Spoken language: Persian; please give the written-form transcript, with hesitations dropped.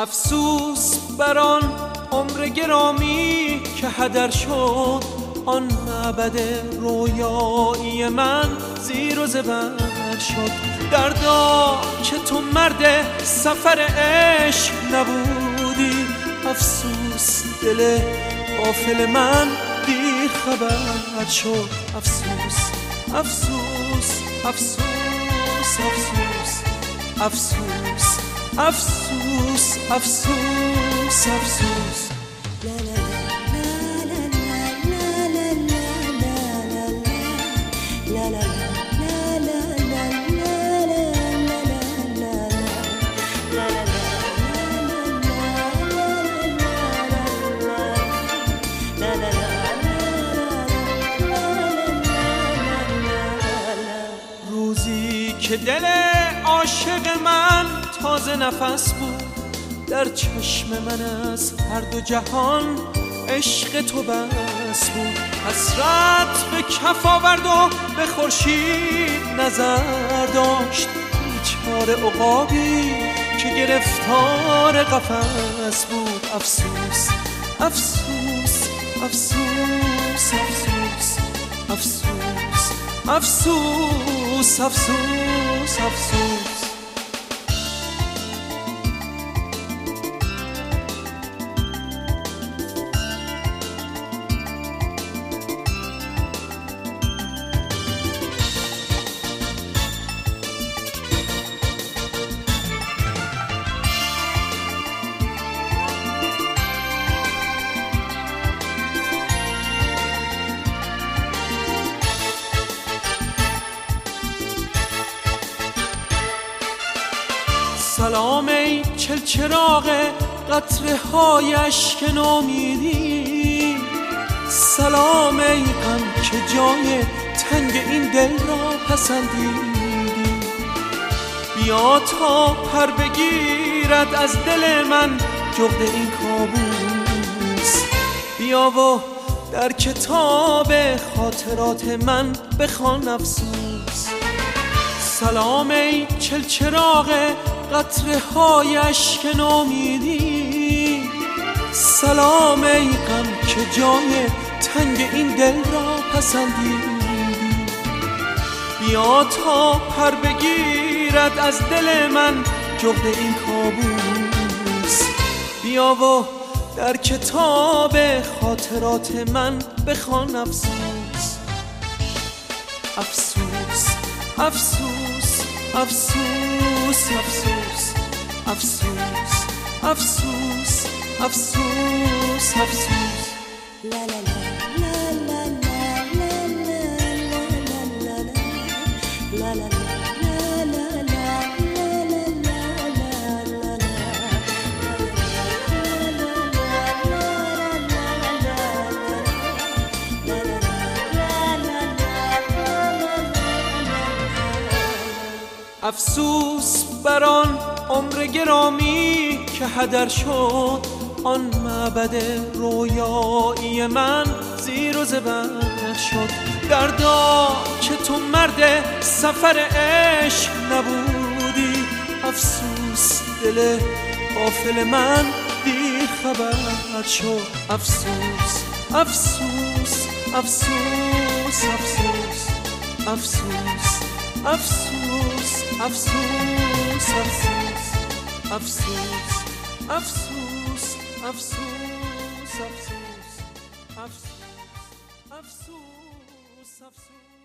افسوس بر آن عمر گرامی که هدر شد، آن معبد رویایی من زیر و زبر شد. دردا که تو مرد سفر عشق نبودی، افسوس دل غافل من دیر خبر شد. افسوس افسوس افسوس افسوس افسوس افسوس افسوس افسوس. روزی که دل عاشق من تازه نفس بود، در چشم من از هر دو جهان عشق تو بس بود. حسرت به کف آورد و به خورشید نظر داشت، بیچاره عقابی که گرفتار قفس بود. افسوس افسوس افسوس افسوس افسوس افسوس افسوس افسوس. سلام ای چلچراغ قطره های اشک نومیدی، سلام ای غم که جای تنگ این دل را پسندیدی. بیا تا پر بگیرد از دل من جغد این کابوس، بیا و در کتاب خاطرات من بخوان افسوس. سلام ای چلچراغ قطره های اشک نومیدی، سلام ای غم که جای تنگ این دل را پسندیدی. بیا تا پر بگیرد از دل من جغد این کابوس، بیا و در کتاب خاطرات من بخوان افسوس. افسوس افسوس افسوس افسوس افسوس افسوس افسوس افسوس. لا لا لا لا لا لا لا لا افسوس بر آن عمر گرامی که هدر شد، آن معبد رویایی من زیر و زبر شد. دردا که تو مرد سفر عشق نبودی، افسوس دل غافل من دیر خبر شد. افسوس افسوس افسوس افسوس افسوس افسوس افسوس افسوس افسوس افسوس افسوس افسوس افسوس افسوس افسوس.